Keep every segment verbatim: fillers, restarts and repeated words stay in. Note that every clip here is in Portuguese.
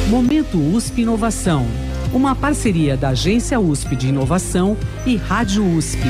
Momento U S P Inovação, uma parceria da Agência U S P de Inovação e Rádio U S P.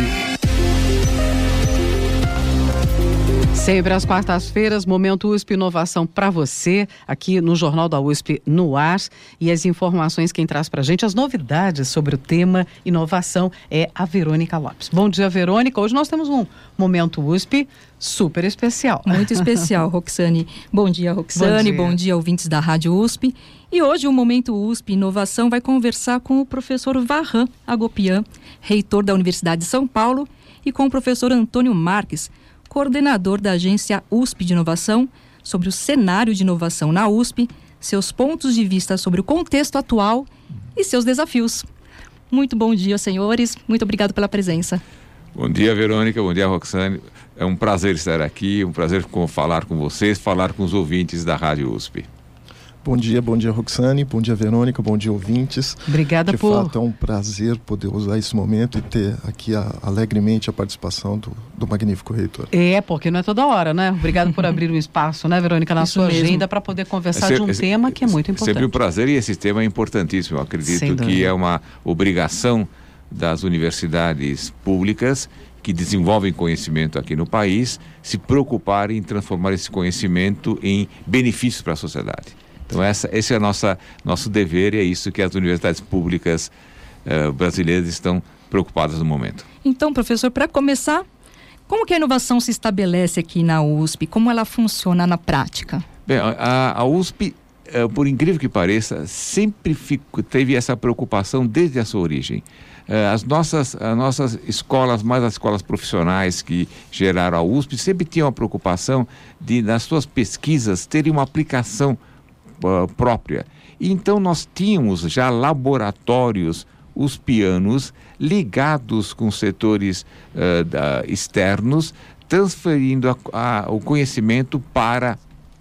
Sempre às quartas-feiras, Momento U S P Inovação para você, aqui no Jornal da U S P no ar. E as informações, quem traz para a gente, as novidades sobre o tema inovação é a Verônica Lopes. Bom dia, Verônica. Hoje nós temos um Momento U S P super especial. Muito especial, Roxane. Bom dia, Roxane. Bom dia. Bom dia, ouvintes da Rádio U S P. E hoje o Momento U S P Inovação vai conversar com o professor Varran Agopian, reitor da Universidade de São Paulo, e com o professor Antônio Marques, coordenador da Agência U S P de Inovação, sobre o cenário de inovação na U S P, seus pontos de vista sobre o contexto atual e seus desafios. Muito bom dia, senhores. Muito obrigado pela presença. Bom dia, Verônica. Bom dia, Roxane. É um prazer estar aqui, um prazer falar com vocês, falar com os ouvintes da Rádio U S P. Bom dia, bom dia, Roxane, bom dia, Verônica, bom dia, ouvintes. Obrigada de por... De fato, é um prazer poder usar esse momento e ter aqui a, alegremente a participação do, do magnífico reitor. É, porque não é toda hora, né? Obrigado por abrir um espaço, né, Verônica, na Isso sua mesmo. agenda para poder conversar é, de um é, tema que é muito importante. Sempre um prazer, e esse tema é importantíssimo. Eu acredito que é uma obrigação das universidades públicas que desenvolvem conhecimento aqui no país se preocuparem em transformar esse conhecimento em benefícios para a sociedade. Então essa, esse é o nossa, nosso dever, e é isso que as universidades públicas uh, brasileiras estão preocupadas no momento. Então, professor, para começar, como que a inovação se estabelece aqui na U S P? Como ela funciona na prática? Bem, a, a U S P, uh, por incrível que pareça, sempre fico, teve essa preocupação desde a sua origem. Uh, as, nossas, as nossas escolas, mais as escolas profissionais que geraram a U S P, sempre tinham a preocupação de, nas suas pesquisas, terem uma aplicação própria. Então nós tínhamos já laboratórios uspianos ligados com setores uh, da, externos, transferindo a, a, o conhecimento para,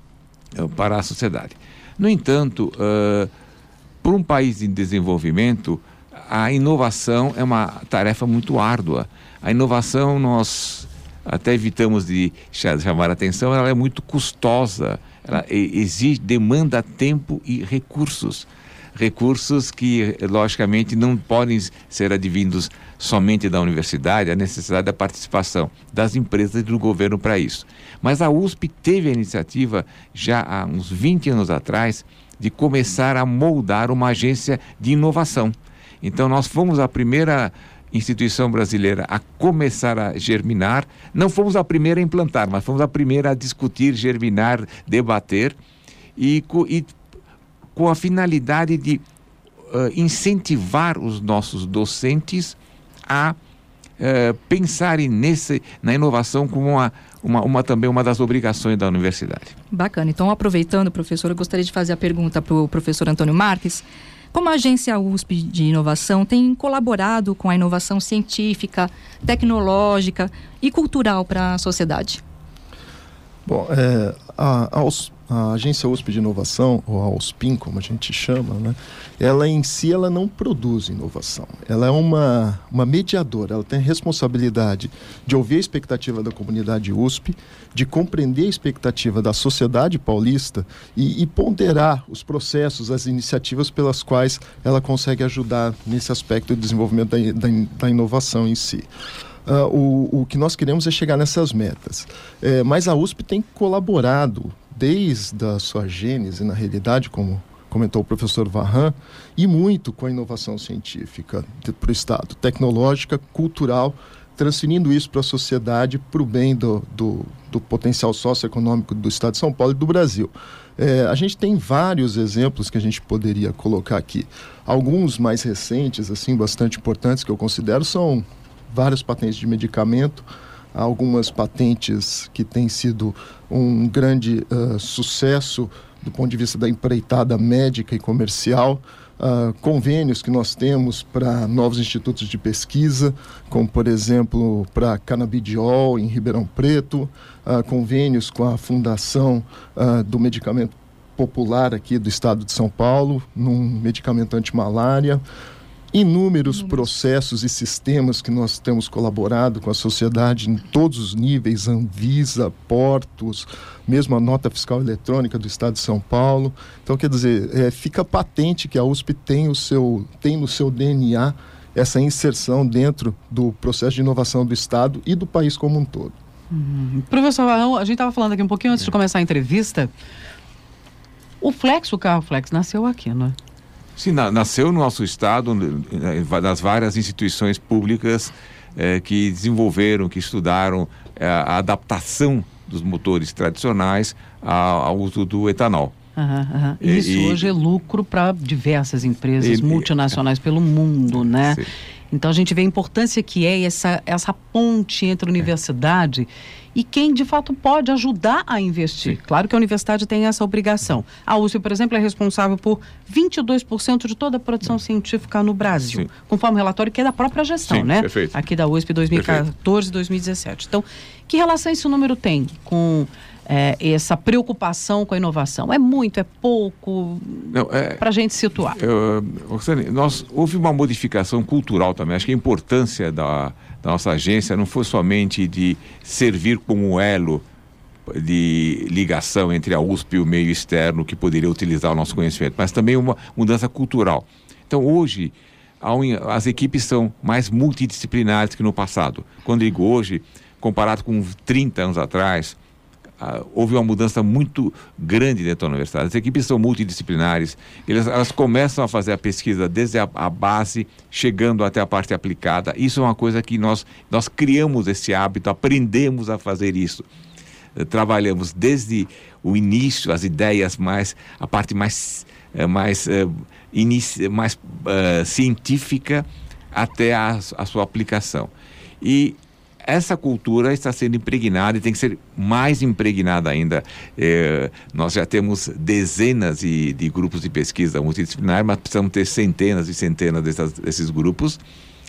uh, para a sociedade. No entanto, uh, para um país em desenvolvimento, a inovação é uma tarefa muito árdua. A inovação, nós até evitamos de chamar a atenção, ela é muito custosa. Ela exige, demanda tempo e recursos. Recursos que, logicamente, não podem ser advindos somente da universidade, a necessidade da participação das empresas e do governo para isso. Mas a U S P teve a iniciativa, já há uns vinte anos atrás, de começar a moldar uma agência de inovação. Então, nós fomos a primeira instituição brasileira a começar a germinar. Não fomos a primeira a implantar, mas fomos a primeira a discutir, germinar, debater, e, e com a finalidade de uh, incentivar os nossos docentes a uh, pensarem nesse, na inovação como uma, uma, uma, também uma das obrigações da universidade. Bacana. Então, aproveitando, professor, eu gostaria de fazer a pergunta para o professor Antônio Marques. Como a Agência U S P de Inovação tem colaborado com a inovação científica, tecnológica e cultural para a sociedade? Bom, é, a, a, a Agência U S P de Inovação, ou a USPIN, como a gente chama, né, ela em si ela não produz inovação. Ela é uma, uma mediadora, ela tem a responsabilidade de ouvir a expectativa da comunidade U S P, de compreender a expectativa da sociedade paulista e, e ponderar os processos, as iniciativas pelas quais ela consegue ajudar nesse aspecto de desenvolvimento da, da, da inovação em si. Uh, o, o que nós queremos é chegar nessas metas. É, mas a U S P tem colaborado desde a sua gênese, na realidade, como comentou o professor Varran, e muito com a inovação científica para o Estado, tecnológica, cultural, transferindo isso para a sociedade, para o bem do, do, do potencial socioeconômico do Estado de São Paulo e do Brasil. É, a gente tem vários exemplos que a gente poderia colocar aqui. Alguns mais recentes, assim, bastante importantes, que eu considero, são várias patentes de medicamento, algumas patentes que têm sido um grande uh, sucesso do ponto de vista da empreitada médica e comercial, uh, convênios que nós temos para novos institutos de pesquisa, como, por exemplo, para canabidiol em Ribeirão Preto, uh, convênios com a Fundação uh, do Medicamento Popular aqui do Estado de São Paulo, num medicamento anti-malária. inúmeros processos e sistemas que nós temos colaborado com a sociedade em todos os níveis, Anvisa, portos, mesmo a nota fiscal eletrônica do Estado de São Paulo. Então, quer dizer, é, fica patente que a U S P tem, o seu, tem no seu D N A essa inserção dentro do processo de inovação do Estado e do país como um todo. Uhum. Professor Varrão, a gente estava falando aqui um pouquinho antes de começar a entrevista. O Flex, o carro Flex, nasceu aqui, não é? Sim, na, nasceu no nosso estado, das várias instituições públicas eh, que desenvolveram, que estudaram eh, a adaptação dos motores tradicionais ao, ao uso do etanol. Uhum, uhum. Isso e, hoje é lucro para diversas empresas e, multinacionais e, pelo mundo, né? Sim. Então a gente vê a importância que é essa, essa ponte entre a universidade é. e quem de fato pode ajudar a investir. Sim. Claro que a universidade tem essa obrigação. A U S P, por exemplo, é responsável por vinte e dois por cento de toda a produção é. científica no Brasil, Sim. conforme o relatório que é da própria gestão, Sim, né? Perfeito. Aqui da U S P dois mil e quatorze, dois mil e dezessete. Então, que relação esse número tem com é, essa preocupação com a inovação? É muito, é pouco? É, para a gente situar. Eu, Roxane, nós, houve uma modificação cultural também. Acho que a importância da, da nossa agência não foi somente de servir como um elo de ligação entre a U S P e o meio externo que poderia utilizar o nosso conhecimento, mas também uma mudança cultural. Então, hoje, as equipes são mais multidisciplinares que no passado. Quando digo hoje, comparado com trinta anos atrás, Uh, houve uma mudança muito grande dentro da universidade. As equipes são multidisciplinares, elas, elas começam a fazer a pesquisa desde a, a base, chegando até a parte aplicada. Isso é uma coisa que nós, nós criamos esse hábito, aprendemos a fazer isso. Uh, trabalhamos desde o início, as ideias mais, a parte mais, uh, mais, uh, inici, mais uh, científica até a, a sua aplicação. E essa cultura está sendo impregnada e tem que ser mais impregnada ainda. É, nós já temos dezenas de, de grupos de pesquisa multidisciplinar, mas precisamos ter centenas e centenas dessas, desses grupos.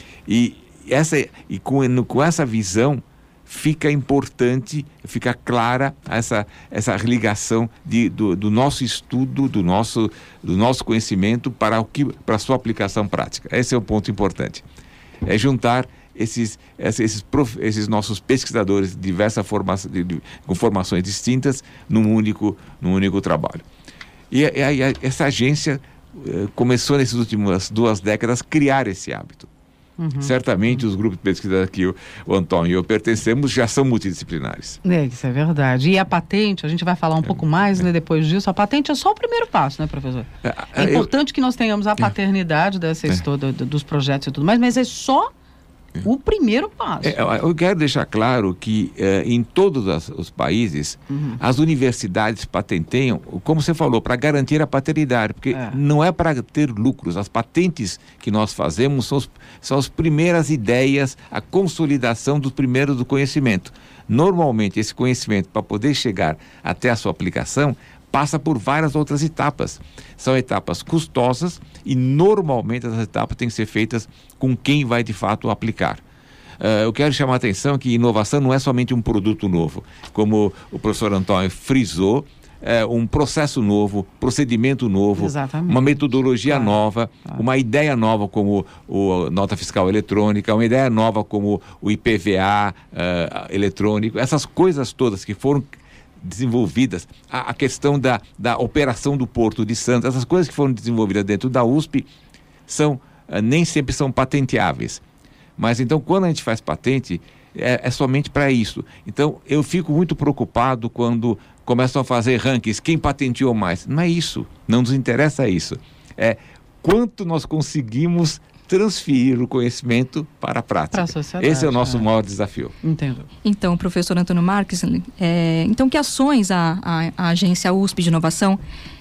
E, essa, e com, com essa visão fica importante, fica clara essa, essa ligação de, do, do nosso estudo, do nosso, do nosso conhecimento para, o que, para a sua aplicação prática. Esse é o ponto importante. É juntar Esses, esses, prof, esses nossos pesquisadores de diversas formações, de, de, com formações distintas num único, num único trabalho. E, e, e essa agência eh, começou nessas últimas duas décadas a criar esse hábito. Uhum. Certamente uhum. os grupos de pesquisa que o, o Antônio e eu pertencemos já são multidisciplinares. É, isso é verdade. E a patente, a gente vai falar um é, pouco mais é. né, depois disso, a patente é só o primeiro passo, né, professor? É, é importante eu, que nós tenhamos a paternidade é, dessa história, é. dos projetos e tudo mais, mas é só o primeiro passo. É, eu quero deixar claro que eh, em todos as, os países, uhum. as universidades patenteiam, como você falou, para garantir a paternidade, porque é. não é para ter lucros. As patentes que nós fazemos são, os, são as primeiras ideias, a consolidação dos primeiros do conhecimento. Normalmente, esse conhecimento, para poder chegar até a sua aplicação, passa por várias outras etapas. São etapas custosas e normalmente as etapas têm que ser feitas com quem vai de fato aplicar. Uh, eu quero chamar a atenção que inovação não é somente um produto novo. Como o professor Antônio frisou, é um processo novo, procedimento novo, Exatamente. uma metodologia claro. nova, claro. uma ideia nova como a nota fiscal eletrônica, uma ideia nova como o I P V A uh, eletrônico, essas coisas todas que foram desenvolvidas, a, a questão da, da operação do Porto de Santos, essas coisas que foram desenvolvidas dentro da U S P são, uh, nem sempre são patenteáveis. Mas então, quando a gente faz patente, é, é somente para isso. Então, eu fico muito preocupado quando começam a fazer rankings, quem patenteou mais. Não é isso, não nos interessa isso. É quanto nós conseguimos transferir o conhecimento para a prática. Para a sociedade. Esse é o nosso é. maior desafio. Entendo. Então, professor Antônio Marques, é, então que ações a, a, a agência U S P de Inovação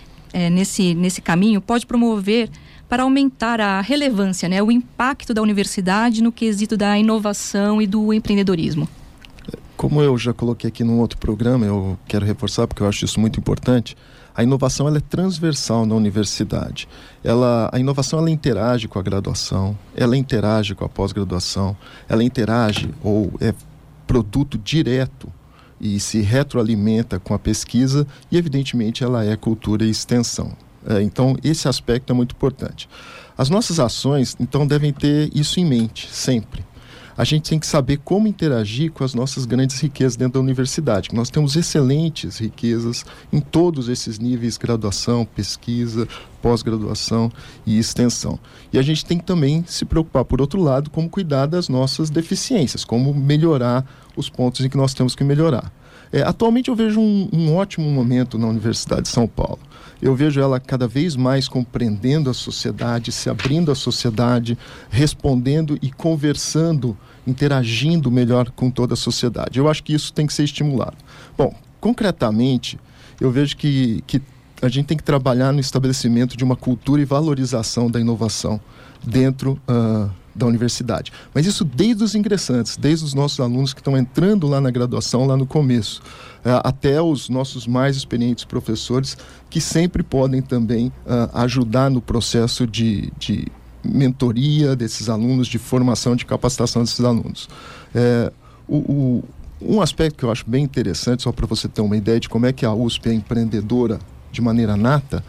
é, nesse, nesse caminho pode promover para aumentar a relevância, né, o impacto da universidade no quesito da inovação e do empreendedorismo? Como eu já coloquei aqui num outro programa, eu quero reforçar porque eu acho isso muito importante. A inovação ela é transversal na universidade. Ela, a inovação ela interage com a graduação, ela interage com a pós-graduação, ela interage ou é produto direto e se retroalimenta com a pesquisa e, evidentemente, ela é cultura e extensão. É, então, esse aspecto é muito importante. As nossas ações, então, devem ter isso em mente, sempre. A gente tem que saber como interagir com as nossas grandes riquezas dentro da universidade. Nós temos excelentes riquezas em todos esses níveis, graduação, pesquisa, pós-graduação e extensão. E a gente tem que também se preocupar, por outro lado, como cuidar das nossas deficiências, como melhorar os pontos em que nós temos que melhorar. É, atualmente eu vejo um, um ótimo momento na Universidade de São Paulo. Eu vejo ela cada vez mais compreendendo a sociedade, se abrindo à sociedade, respondendo e conversando, interagindo melhor com toda a sociedade. Eu acho que isso tem que ser estimulado. Bom, concretamente, eu vejo que, que a gente tem que trabalhar no estabelecimento de uma cultura e valorização da inovação dentro uh, da universidade. Mas isso desde os ingressantes, desde os nossos alunos que estão entrando lá na graduação, lá no começo, uh, até os nossos mais experientes professores, que sempre podem também uh, ajudar no processo de, de mentoria desses alunos, de formação, de capacitação desses alunos. É, o, o, um aspecto que eu acho bem interessante, só para você ter uma ideia de como é que a U S P é empreendedora de maneira nata,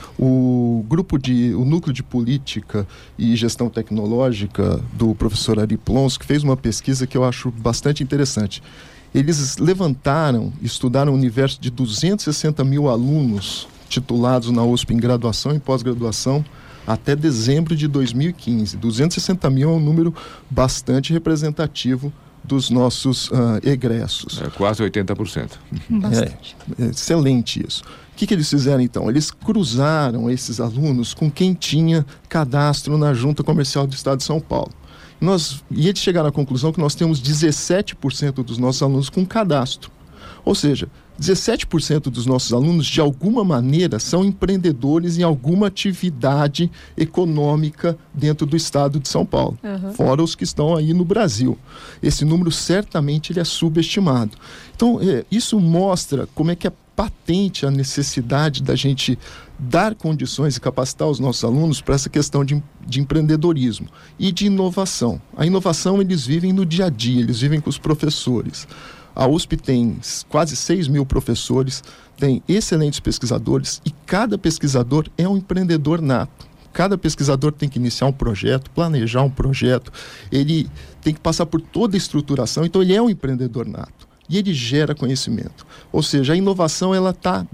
o grupo de, o núcleo de política e gestão tecnológica do professor Ari Plonsky fez uma pesquisa que eu acho bastante interessante. Eles levantaram, estudaram o universo de duzentos e sessenta mil alunos titulados na U S P em graduação e pós-graduação até dezembro de dois mil e quinze. duzentos e sessenta mil é um número bastante representativo dos nossos uh, egressos. É quase oitenta por cento. Bastante. É, é excelente isso. O que, que eles fizeram então? Eles cruzaram esses alunos com quem tinha cadastro na Junta Comercial do Estado de São Paulo. Nós, e eles chegaram à conclusão que nós temos dezessete por cento dos nossos alunos com cadastro. Ou seja, dezessete por cento dos nossos alunos, de alguma maneira, são empreendedores em alguma atividade econômica dentro do estado de São Paulo, uhum. fora os que estão aí no Brasil. Esse número, certamente, ele é subestimado. Então, é, isso mostra como é que é patente a necessidade da gente dar condições e capacitar os nossos alunos para essa questão de, de empreendedorismo e de inovação. A inovação, eles vivem no dia a dia, eles vivem com os professores. A U S P tem quase seis mil professores, tem excelentes pesquisadores e cada pesquisador é um empreendedor nato. Cada pesquisador tem que iniciar um projeto, planejar um projeto, ele tem que passar por toda a estruturação, então ele é um empreendedor nato e ele gera conhecimento. Ou seja, a inovação ela está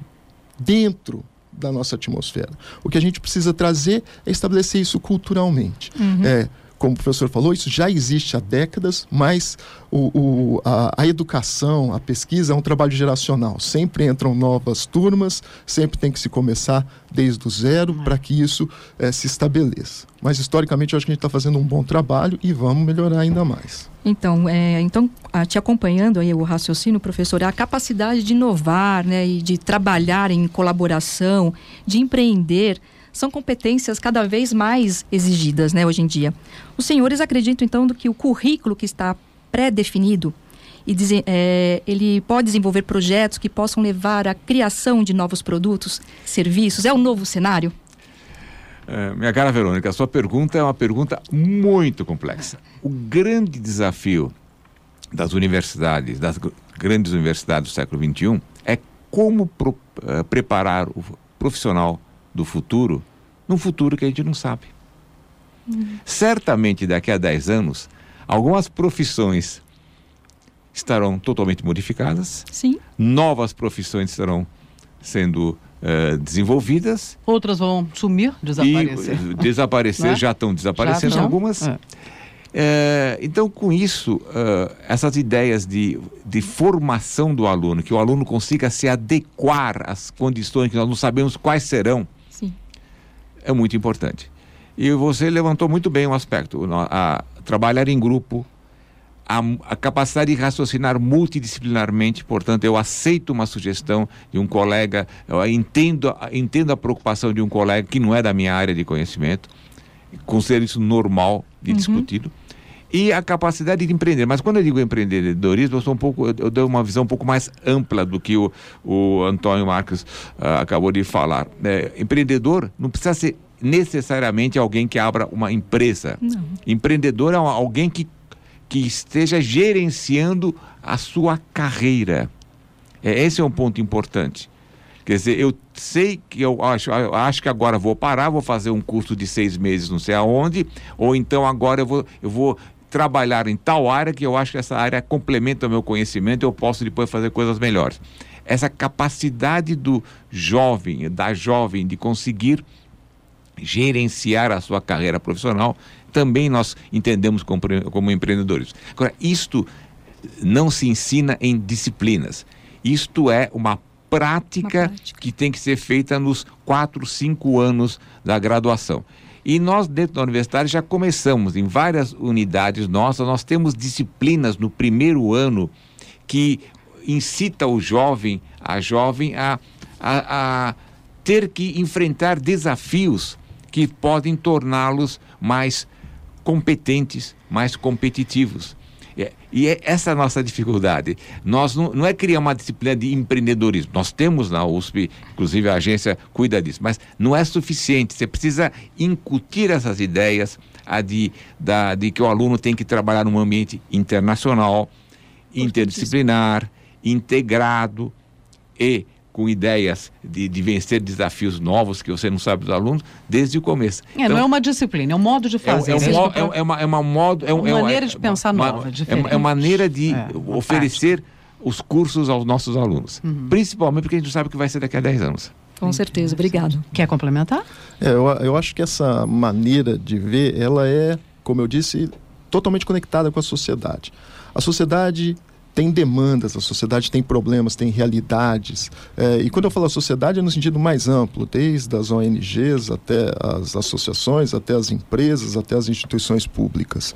dentro da nossa atmosfera. O que a gente precisa trazer é estabelecer isso culturalmente. Uhum. É, como o professor falou, isso já existe há décadas, mas o, o, a, a educação, a pesquisa é um trabalho geracional. Sempre entram novas turmas, sempre tem que se começar desde o zero para que isso é, se estabeleça. Mas, historicamente, eu acho que a gente está fazendo um bom trabalho e vamos melhorar ainda mais. Então, é, então te acompanhando aí o raciocínio, professor, a capacidade de inovar, né, e de trabalhar em colaboração, de empreender, são competências cada vez mais exigidas, né, hoje em dia. Os senhores acreditam, então, do que o currículo que está pré-definido, e dizer, é, ele pode desenvolver projetos que possam levar à criação de novos produtos, serviços? É o novo cenário? É, minha cara Verônica, a sua pergunta é uma pergunta muito complexa. O grande desafio das universidades, das grandes universidades do século vinte e um, é como pro, uh, preparar o profissional do futuro, num futuro que a gente não sabe. Uhum. Certamente daqui a dez anos, algumas profissões estarão totalmente modificadas. Sim. Novas profissões estarão sendo uh, desenvolvidas. Outras vão sumir, desaparecer. E desaparecer, já estão desaparecendo já, algumas. É. É, então, com isso, uh, essas ideias de, de formação do aluno, que o aluno consiga se adequar às condições que nós não sabemos quais serão, sim, é muito importante. E você levantou muito bem um aspecto, a, a trabalhar em grupo, a, a capacidade de raciocinar multidisciplinarmente. Portanto, eu aceito uma sugestão de um colega, eu entendo, entendo a preocupação de um colega que não é da minha área de conhecimento, considero isso normal de uhum. discutido. E a capacidade de empreender. Mas quando eu digo empreendedorismo, eu sou um pouco, eu dou uma visão um pouco mais ampla do que o, o Antônio Marques uh, acabou de falar. É, empreendedor não precisa ser necessariamente alguém que abra uma empresa. Não. Empreendedor é alguém que, que esteja gerenciando a sua carreira. É, esse é um ponto importante. Quer dizer, eu sei que eu acho, eu acho que agora vou parar, vou fazer um curso de seis meses não sei aonde, ou então agora eu vou, eu vou trabalhar em tal área que eu acho que essa área complementa o meu conhecimento e eu posso depois fazer coisas melhores. Essa capacidade do jovem, da jovem, de conseguir gerenciar a sua carreira profissional, também nós entendemos como, como empreendedores. Agora, isto não se ensina em disciplinas. Isto é uma prática, uma prática que tem que ser feita nos quatro, cinco anos da graduação. E nós, dentro da universidade, já começamos, em várias unidades nossas, nós temos disciplinas no primeiro ano que incita o jovem, a jovem, a, a, a ter que enfrentar desafios que podem torná-los mais competentes, mais competitivos. É, e é essa a nossa dificuldade. Nós não, não é criar uma disciplina de empreendedorismo. Nós temos na U S P, inclusive a agência cuida disso, mas não é suficiente. Você precisa incutir essas ideias a de, da, de que o aluno tem que trabalhar num ambiente internacional, interdisciplinar, integrado e com ideias de, de vencer desafios novos que você não sabe dos alunos desde o começo. É, então, não é uma disciplina, é um modo de fazer. É, é, um, mo, é, é, uma, é uma modo, é, uma é maneira é, de pensar uma, nova, é, diferente. É uma maneira de é, oferecer os cursos aos nossos alunos. Uhum. Principalmente porque a gente não sabe o que vai ser daqui a dez anos. Com certeza, obrigado. Quer complementar? É, eu, eu acho que essa maneira de ver, ela é, como eu disse, totalmente conectada com a sociedade. A sociedade tem demandas, a sociedade tem problemas, tem realidades. É, e quando eu falo sociedade é no sentido mais amplo, desde as O N Gs até as associações, até as empresas, até as instituições públicas.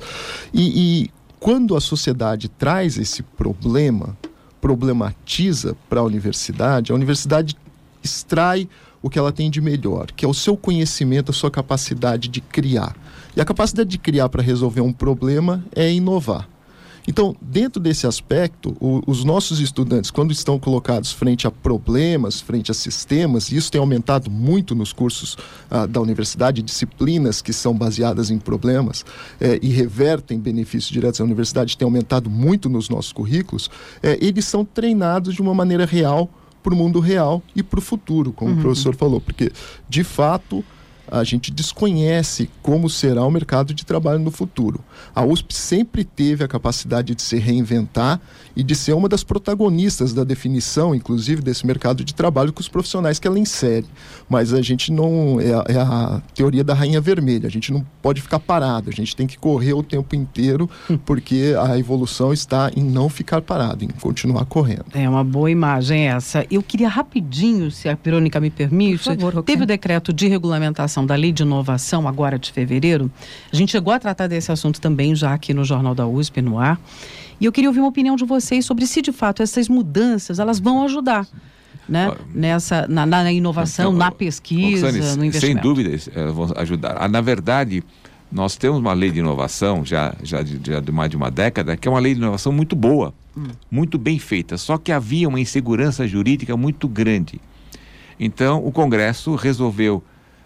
E, e quando a sociedade traz esse problema, problematiza para a universidade, a universidade extrai o que ela tem de melhor, que é o seu conhecimento, a sua capacidade de criar. E a capacidade de criar para resolver um problema é inovar. Então, dentro desse aspecto, o, os nossos estudantes, quando estão colocados frente a problemas, frente a sistemas, e isso tem aumentado muito nos cursos ah, da universidade, disciplinas que são baseadas em problemas eh, e revertem benefícios diretos à universidade, tem aumentado muito nos nossos currículos, eh, eles são treinados de uma maneira real para o mundo real e para o futuro, como uhum. o professor falou, porque, de fato, a gente desconhece como será o mercado de trabalho no futuro. A U S P sempre teve a capacidade de se reinventar e de ser uma das protagonistas da definição, inclusive, desse mercado de trabalho com os profissionais que ela insere. Mas a gente não... É a, é a teoria da rainha vermelha. A gente não pode ficar parado. A gente tem que correr o tempo inteiro, porque a evolução está em não ficar parado, em continuar correndo. É uma boa imagem essa. Eu queria rapidinho, se a Verônica me permite, Por favor, teve o decreto de regulamentação da Lei de Inovação, agora de fevereiro. A gente chegou a tratar desse assunto também já aqui no Jornal da U S P, no ar. E eu queria ouvir uma opinião de vocês sobre se, de fato, essas mudanças, elas vão ajudar, né? Nessa, na, na inovação, então, na pesquisa, Roxane, no investimento. Sem dúvida, elas vão ajudar. Na verdade, nós temos uma lei de inovação, já, já, de, já de mais de uma década, que é uma lei de inovação muito boa, hum. muito bem feita, só que havia uma insegurança jurídica muito grande. Então, o Congresso resolveu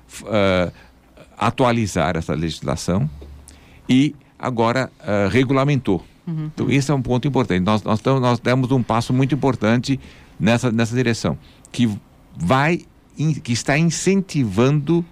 Uh, atualizar essa legislação e agora uh, regulamentou. Uhum. Então, esse é um ponto importante. Nós, nós, tamo, nós demos um passo muito importante nessa, nessa direção, que vai, in, que está incentivando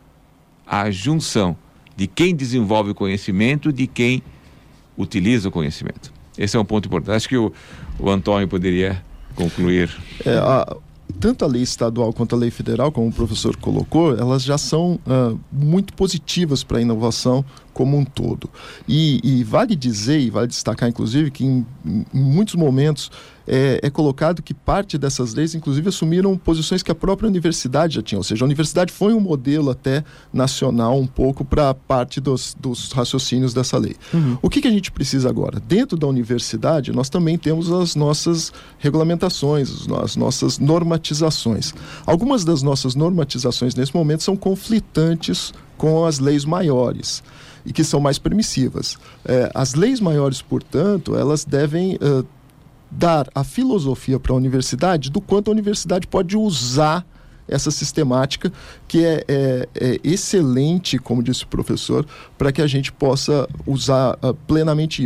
a junção de quem desenvolve o conhecimento de quem utiliza o conhecimento. Esse é um ponto importante. Acho que o, o Antônio poderia concluir. É, a... Tanto a lei estadual quanto a lei federal, como o professor colocou, elas já são uh, muito positivas para a inovação como um todo. E, e vale dizer, e vale destacar, inclusive, que em, em muitos momentos é, é colocado que parte dessas leis, inclusive, assumiram posições que a própria universidade já tinha. Ou seja, a universidade foi um modelo até nacional um pouco para parte dos, dos raciocínios dessa lei. Uhum. O que, que a gente precisa agora? Dentro da universidade, nós também temos as nossas regulamentações, as nossas normatizações. Algumas das nossas normatizações, nesse momento, são conflitantes com as leis maiores e que são mais permissivas. É, as leis maiores, portanto, elas devem uh, dar a filosofia para a universidade do quanto a universidade pode usar essa sistemática, que é, é, é excelente, como disse o professor, para que a gente possa usar uh, plenamente isso.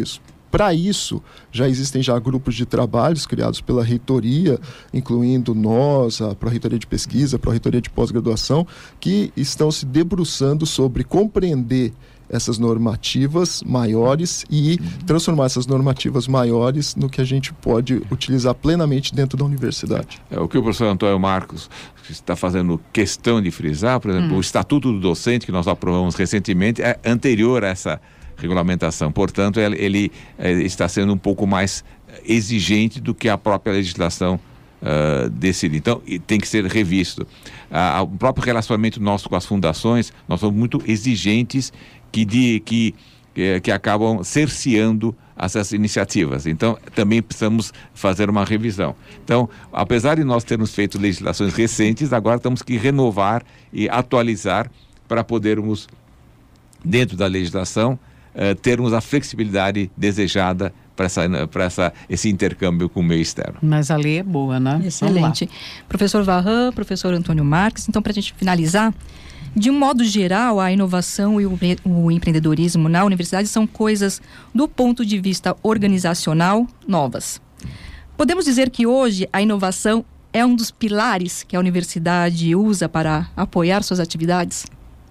para isso, já existem já grupos de trabalhos criados pela reitoria, incluindo nós, a Pró-Reitoria de Pesquisa, a Pró-Reitoria de Pós-Graduação, que estão se debruçando sobre compreender essas normativas maiores e transformar essas normativas maiores no que a gente pode utilizar plenamente dentro da universidade. É, o que o professor Antônio Marcos está fazendo questão de frisar, por exemplo, hum. o Estatuto do Docente, que nós aprovamos recentemente, é anterior a essa regulamentação. Portanto, ele, ele é, está sendo um pouco mais exigente do que a própria legislação uh, decide. Então, tem que ser revisto. Uh, o próprio relacionamento nosso com as fundações, nós somos muito exigentes que, de, que, que, que acabam cerceando essas iniciativas. Então, também precisamos fazer uma revisão. Então, apesar de nós termos feito legislações recentes, agora temos que renovar e atualizar para podermos, dentro da legislação, uh, termos a flexibilidade desejada para essa, para essa, esse intercâmbio com o meio externo. Mas a lei é boa, né? Excelente. Professor Varran, professor Antônio Marques, então, para a gente finalizar, de um modo geral, a inovação e o, o empreendedorismo na universidade são coisas, do ponto de vista organizacional, novas. Podemos dizer que hoje a inovação é um dos pilares que a universidade usa para apoiar suas atividades?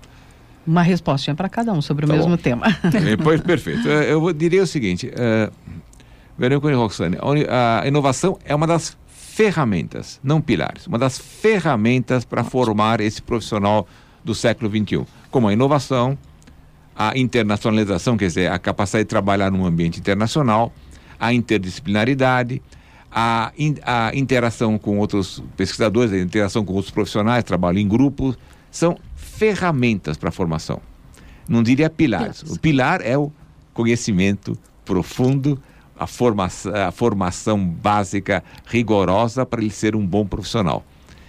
Uma respostinha para cada um sobre o tá mesmo bom. tema. Pois, perfeito. Eu diria o seguinte, uh, Verônica e Roxane, a inovação é uma das ferramentas, não pilares, uma das ferramentas para formar esse profissional do século vinte e um, como a inovação, a internacionalização, quer dizer, a capacidade de trabalhar num ambiente internacional, a interdisciplinaridade, a, in, a interação com outros pesquisadores, a interação com outros profissionais, trabalho em grupo, são ferramentas para a formação. Não diria pilares. O pilar é o conhecimento profundo, a formação, a formação básica, rigorosa para ele ser um bom profissional.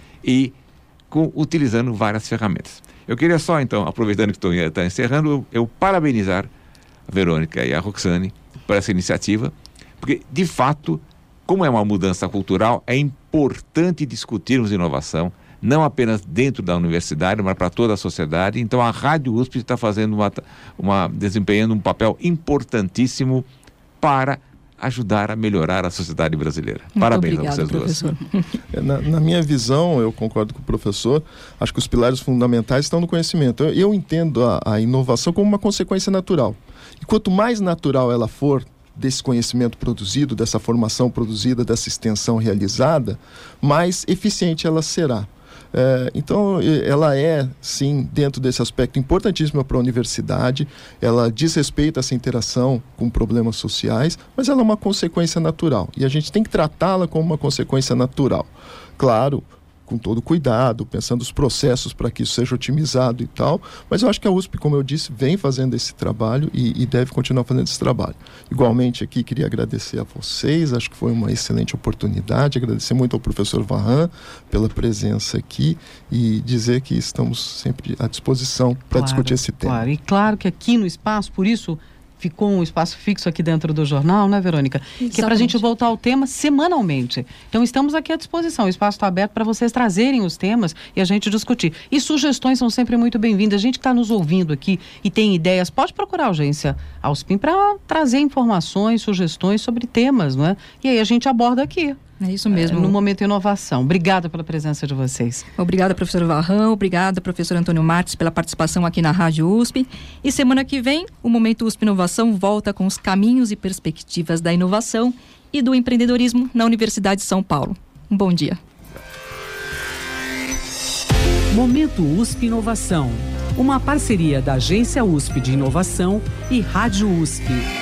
E Com, utilizando várias ferramentas. Eu queria só, então, aproveitando que estou tá encerrando, eu, eu parabenizar a Verônica e a Roxane por essa iniciativa, porque, de fato, como é uma mudança cultural, é importante discutirmos inovação, não apenas dentro da universidade, mas para toda a sociedade. Então, a Rádio U S P está fazendo uma, uma, desempenhando um papel importantíssimo para ajudar a melhorar a sociedade brasileira. Muito Parabéns obrigado, a vocês professor. duas. Na, na minha visão, eu concordo com o professor, acho que os pilares fundamentais estão no conhecimento. Eu, eu entendo a, a inovação como uma consequência natural. E quanto mais natural ela for desse conhecimento produzido, dessa formação produzida, dessa extensão realizada, mais eficiente ela será. É, então, ela é, sim, dentro desse aspecto importantíssima para a universidade, ela diz respeito a essa interação com problemas sociais, mas ela é uma consequência natural, e a gente tem que tratá-la como uma consequência natural. Claro, com todo cuidado, pensando os processos para que isso seja otimizado e tal, mas eu acho que a U S P, como eu disse, vem fazendo esse trabalho e, e deve continuar fazendo esse trabalho. Igualmente aqui, queria agradecer a vocês, acho que foi uma excelente oportunidade, agradecer muito ao professor Varran pela presença aqui e dizer que estamos sempre à disposição para claro, discutir esse tema. Claro, e claro que aqui no espaço, por isso ficou um espaço fixo aqui dentro do jornal, né, Verônica? Exatamente. Que é para a gente voltar ao tema semanalmente. Então, estamos aqui à disposição. O espaço está aberto para vocês trazerem os temas e a gente discutir. E sugestões são sempre muito bem-vindas. A gente que está nos ouvindo aqui e tem ideias, pode procurar a agência Auspin para trazer informações, sugestões sobre temas, não é? E aí a gente aborda aqui. É isso mesmo. É, no Momento Inovação. Obrigada pela presença de vocês. Obrigada, professor Varran. Obrigada, professor Antônio Marques, pela participação aqui na Rádio U S P. E semana que vem, o Momento U S P Inovação volta com os caminhos e perspectivas da inovação e do empreendedorismo na Universidade de São Paulo. Um bom dia. Momento U S P Inovação. Uma parceria da Agência U S P de Inovação e Rádio U S P.